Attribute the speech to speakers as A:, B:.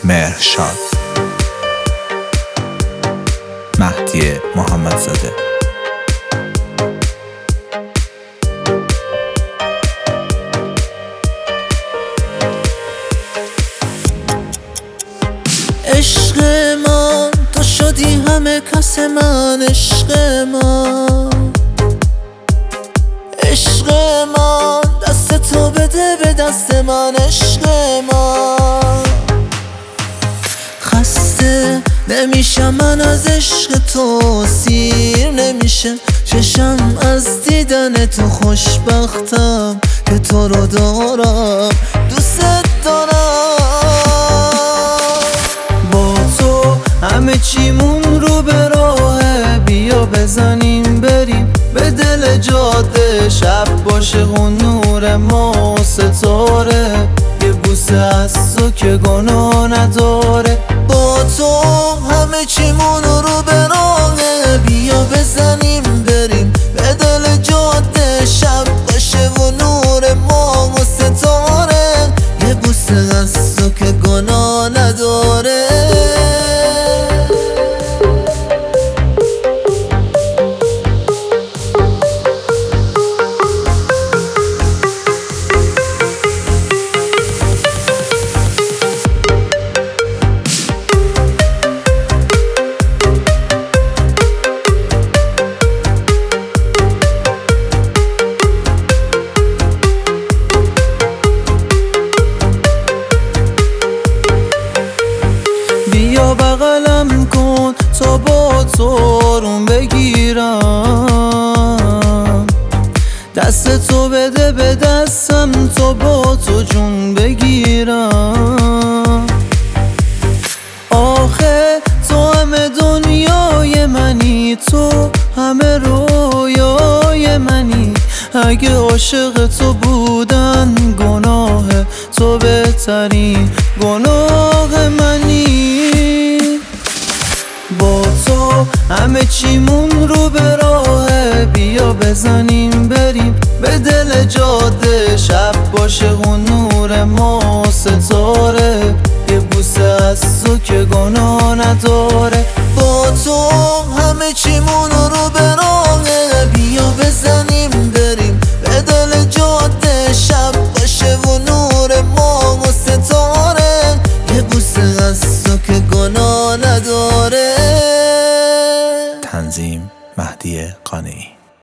A: مهرشاد، مهدی محمدزاده.
B: عشق من تو شدی همه کس من، عشق من، عشق من، دست تو بده به دست من، عشق من. خسته نمیشم من از عشق تو، سیر نمیشه چشم از دیدن تو، خوشبختم که تو رو دارم، دوست دارم. با تو همه چیمون رو به راهه، بیا بزنیم بریم به دل جاده، شب باشه و نور ما ستاره، یه بوسه از تو که گناه نداره. با تو همه چیمون رو به راهه، بیا بزنیم بریم به دل جاده، شب باشه و نور ما ستاره، یه بوسه از تو که گناه نداره. بیا بغلم کن تا با تو آروم بگیرم، دست تو بده به دستم تا با تو جون بگیرم. آخه تو همه دنیای منی، تو همه رویای منی، اگه عاشق تو بودن گناه تو بهترین گناه منی. با تو همه چیمون رو به راهه، بیا بزنیم بریم به دل جاده، شب باشه و